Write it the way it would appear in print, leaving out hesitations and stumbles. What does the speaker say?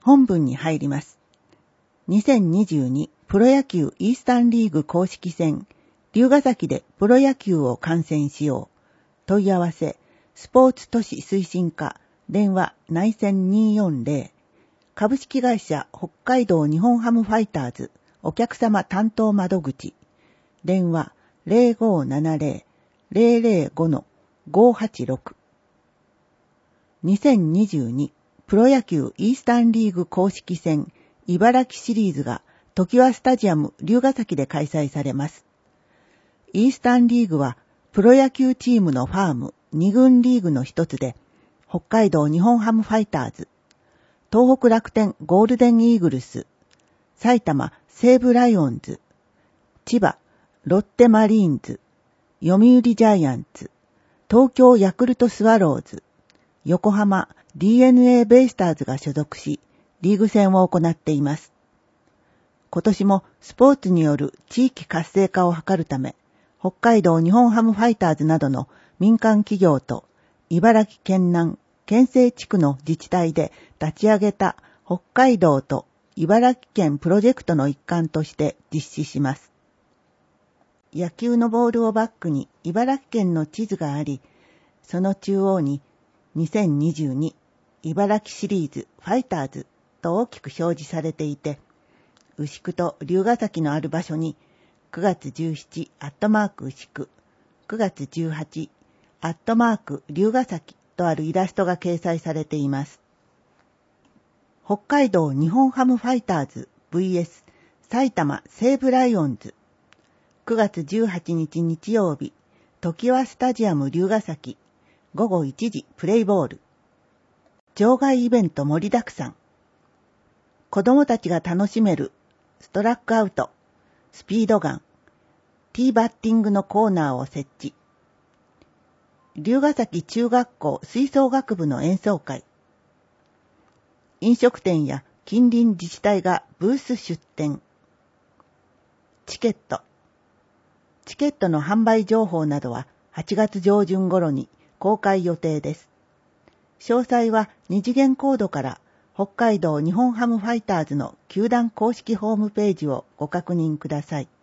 本文に入ります。2022プロ野球イースタンリーグ公式戦、龍ヶ崎でプロ野球を観戦しよう。問い合わせ、スポーツ都市推進課、電話内線240、株式会社北海道日本ハムファイターズ、お客様担当窓口、電話0570-005-586。2022プロ野球イースタンリーグ公式戦茨城シリーズが常盤スタジアム龍ヶ崎で開催されます。イースタンリーグはプロ野球チームのファーム2軍リーグの一つで、北海道日本ハムファイターズ、東北楽天ゴールデンイーグルス、埼玉西武ライオンズ、千葉ロッテマリーンズ、読売ジャイアンツ、東京ヤクルトスワローズ、横浜 DNA ベイスターズが所属し、リーグ戦を行っています。今年もスポーツによる地域活性化を図るため、北海道日本ハムファイターズなどの民間企業と茨城県南県西地区の自治体で立ち上げた北海道と茨城県プロジェクトの一環として実施します。野球のボールをバックに茨城県の地図があり、その中央に2022茨城シリーズファイターズと大きく表示されていて、牛久と龍ヶ崎のある場所に9月17牛久、9月18龍ヶ崎とあるイラストが掲載されています。北海道日本ハムファイターズ vs 埼玉西武ライオンズ、9月18日日曜日、常盤スタジアム龍ヶ崎、午後1時プレイボール。場外イベント盛りだくさん。子供たちが楽しめるストラックアウト、スピードガン、ティーバッティングのコーナーを設置。龍ヶ崎中学校吹奏楽部の演奏会。飲食店や近隣自治体がブース出店。チケット。チケットの販売情報などは8月上旬頃に公開予定です。詳細は二次元コードから北海道日本ハムファイターズの球団公式ホームページをご確認ください。